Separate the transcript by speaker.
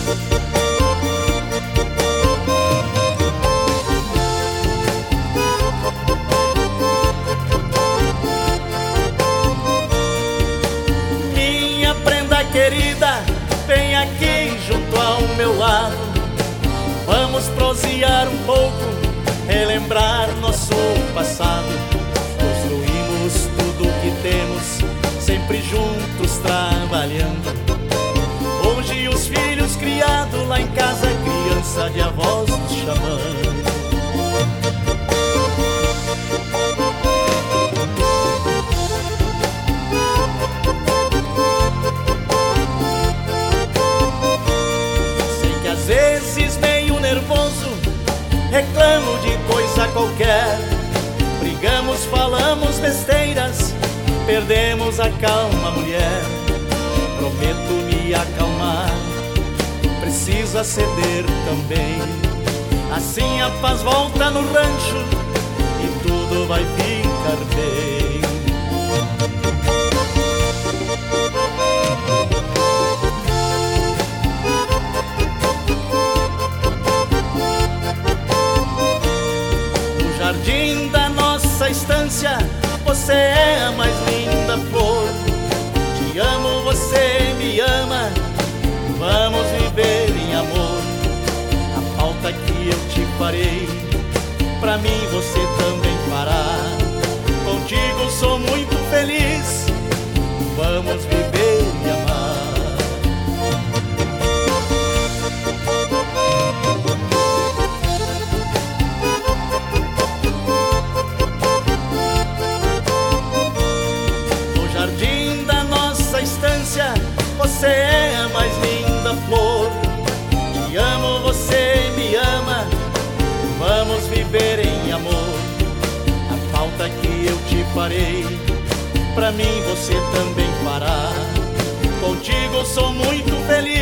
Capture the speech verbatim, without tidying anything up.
Speaker 1: Minha prenda querida, vem aqui junto ao meu lado. Vamos prosear um pouco, relembrar nosso passado. Construímos tudo que temos, sempre juntos trabalhando. Hoje os filhos criados lá em casa, criança de avós nos chamando. Sei que às vezes meio nervoso, reclamo de coisa qualquer. Brigamos, falamos besteiras, perdemos a calma, mulher. Prometo me acalmar, preciso aceder também. Assim a paz volta no rancho e tudo vai ficar bem. No jardim da nossa estância, você é a mais linda flor. Te amo, você me ama, vamos viver em amor. A falta que eu te farei, pra mim você também fará. Contigo sou muito feliz, vamos viver e amar. No jardim da nossa estância, você é a mais linda flor. Te amo, você me ama, vamos viver em amor. A falta que eu te farei, pra mim você também fará. Contigo sou muito feliz,